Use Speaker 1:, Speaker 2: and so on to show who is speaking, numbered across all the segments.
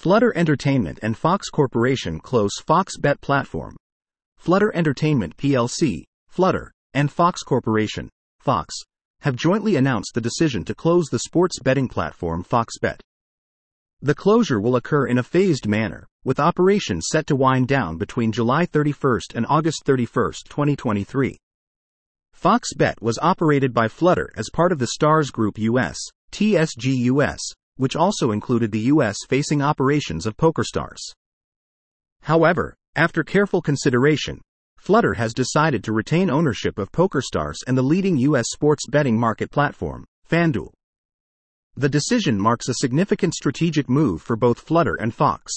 Speaker 1: Flutter Entertainment and Fox Corporation close Fox Bet platform. Flutter Entertainment plc, Flutter, and Fox Corporation, Fox, have jointly announced the decision to close the sports betting platform Fox Bet. The closure will occur in a phased manner, with operations set to wind down between July 31st and August 31st, 2023. Fox Bet was operated by Flutter as part of the Stars Group US, TSG US, which also included the US-facing operations of PokerStars. However, after careful consideration, Flutter has decided to retain ownership of PokerStars and the leading US sports betting market platform, FanDuel. The decision marks a significant strategic move for both Flutter and Fox.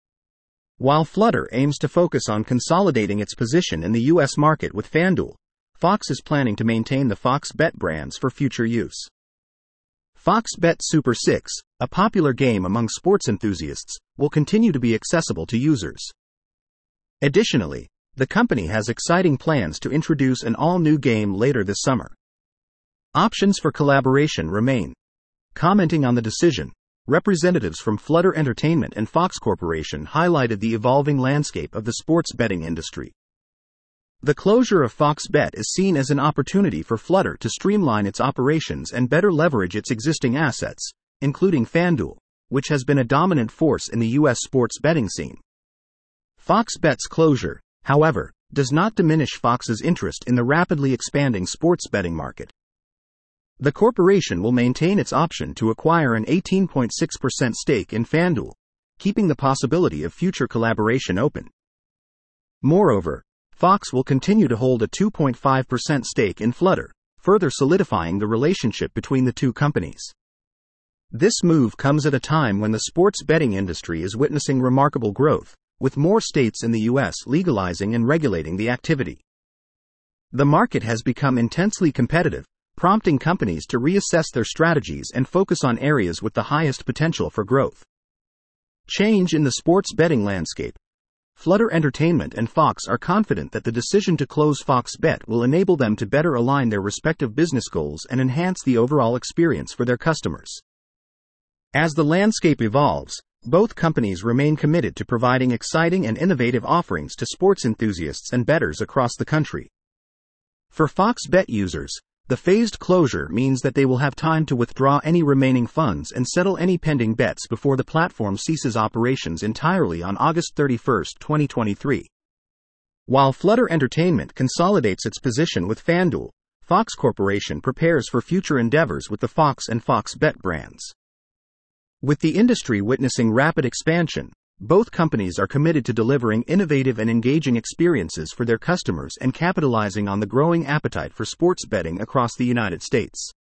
Speaker 1: While Flutter aims to focus on consolidating its position in the US market with FanDuel, Fox is planning to maintain the Fox Bet brands for future use. Fox Bet Super 6, a popular game among sports enthusiasts, will continue to be accessible to users. Additionally, the company has exciting plans to introduce an all-new game later this summer. Options for collaboration remain. Commenting on the decision, representatives from Flutter Entertainment and Fox Corporation highlighted the evolving landscape of the sports betting industry. The closure of Fox Bet is seen as an opportunity for Flutter to streamline its operations and better leverage its existing assets, including FanDuel, which has been a dominant force in the U.S. sports betting scene. Fox Bet's closure, however, does not diminish Fox's interest in the rapidly expanding sports betting market. The corporation will maintain its option to acquire an 18.6% stake in FanDuel, keeping the possibility of future collaboration open. Moreover, Fox will continue to hold a 2.5% stake in Flutter, further solidifying the relationship between the two companies. This move comes at a time when the sports betting industry is witnessing remarkable growth, with more states in the U.S. legalizing and regulating the activity. The market has become intensely competitive, prompting companies to reassess their strategies and focus on areas with the highest potential for growth. Change in the sports betting landscape. Flutter Entertainment and Fox are confident that the decision to close Fox Bet will enable them to better align their respective business goals and enhance the overall experience for their customers. As the landscape evolves, both companies remain committed to providing exciting and innovative offerings to sports enthusiasts and bettors across the country. For Fox Bet users, the phased closure means that they will have time to withdraw any remaining funds and settle any pending bets before the platform ceases operations entirely on August 31, 2023. While Flutter Entertainment consolidates its position with FanDuel, Fox Corporation prepares for future endeavors with the Fox and Fox Bet brands. With the industry witnessing rapid expansion, both companies are committed to delivering innovative and engaging experiences for their customers and capitalizing on the growing appetite for sports betting across the United States.